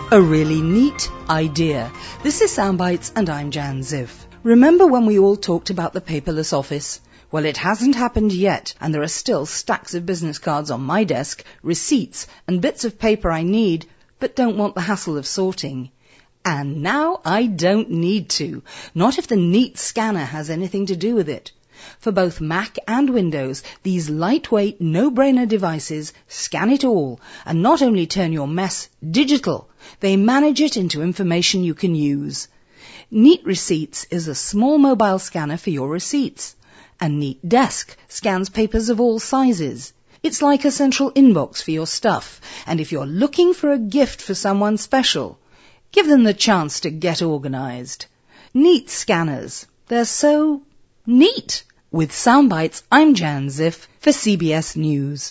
A really neat idea. This is Soundbites and I'm Jan Ziff. Remember when we all talked about the paperless office? Well, it hasn't happened yet, and there are still stacks of business cards on my desk, receipts, and bits of paper I need, but don't want the hassle of sorting. And now I don't need to. Not if the Neat scanner has anything to do with it. For both Mac and Windows, these lightweight, no-brainer devices scan it all and not only turn your mess digital, they manage it into information you can use. Neat Receipts is a small mobile scanner for your receipts, and Neat Desk scans papers of all sizes. It's like a central inbox for your stuff, and if you're looking for a gift for someone special, give them the chance to get organized. Neat scanners. They're so neat. With Soundbites, I'm Jan Ziff for CBS News.